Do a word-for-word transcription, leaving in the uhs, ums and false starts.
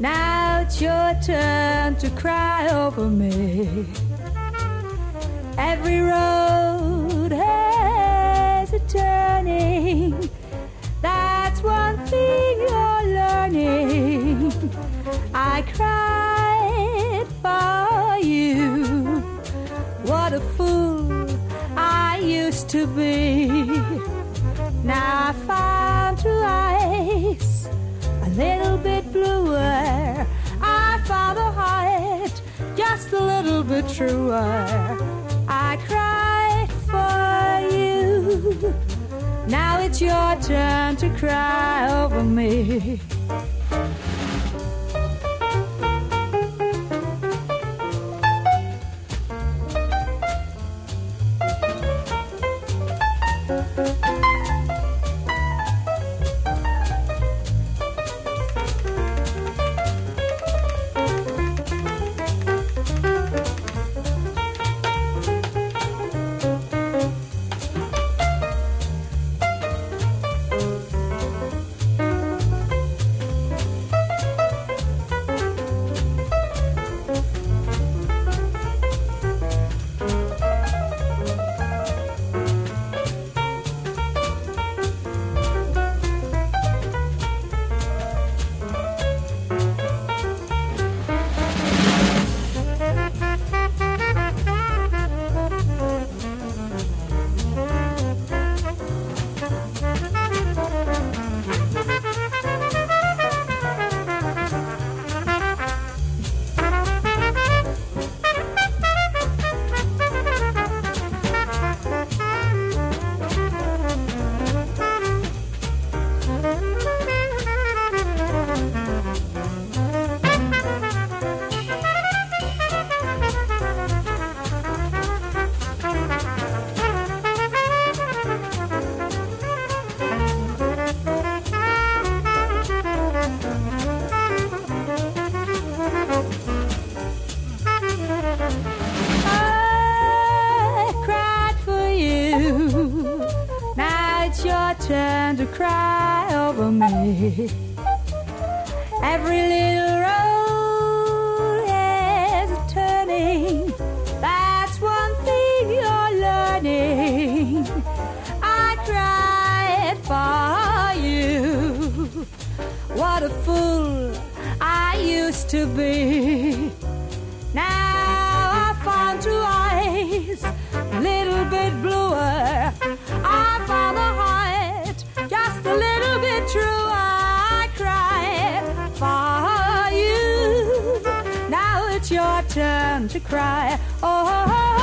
Now it's your turn to cry over me. Every road has a turning. That's one thing you're learning. I cried for you. What a fool I used to be. Now I found your eyes a little bit bluer. I found a heart just a little bit truer. I cried for you. Now it's your turn to cry over me. Turn to cry over me. Every little road has a turning. That's one thing you're learning. I cried for you. What a fool I used to be. Now I found two eyes, a little bit bluer. I found a heart just a little bit truer. I cried for you. Now it's your turn to cry. Oh.